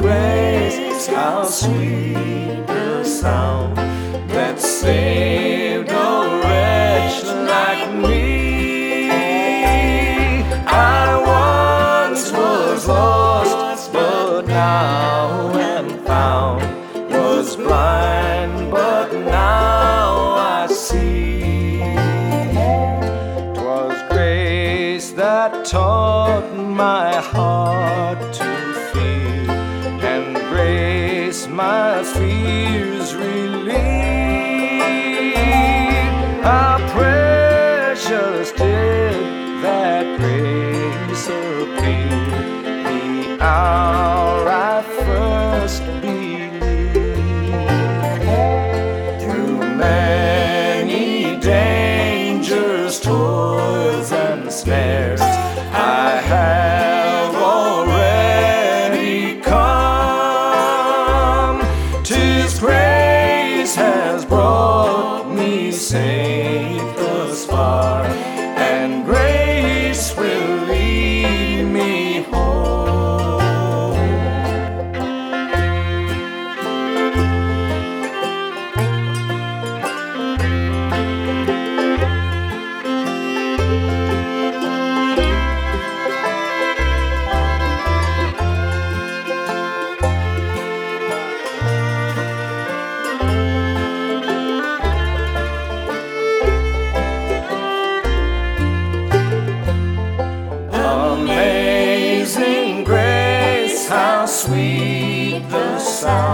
grace, how sweet the sound that saved a wretch like me. I once was lost, but now am found, was blind, but now I see. 'Twas grace that taught my heart to fear, and grace my fears relieved. How precious did that grace appear the hour I first believed. Through many dangers, toils, and snares, I have already come. 'Tis grace has brought me safe thus far, and grace will lead me home. Amazing grace, how sweet the sound